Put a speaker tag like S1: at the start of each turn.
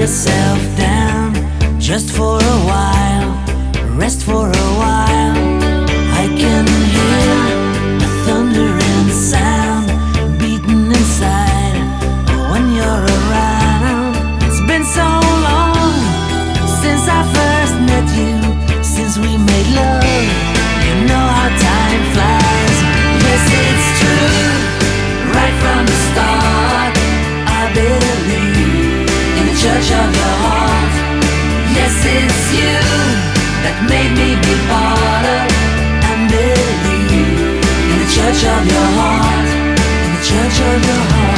S1: yourself down just for a while, rest for a while. I can hear a thundering sound beating inside when you're around. It's been so long since I first met you, since we made love. You know how time flies. Yes, it's true, right from the start. I believe in the church of your heart. Yes, it's you that made me be part of and believe in the church of your heart, in the church of your heart.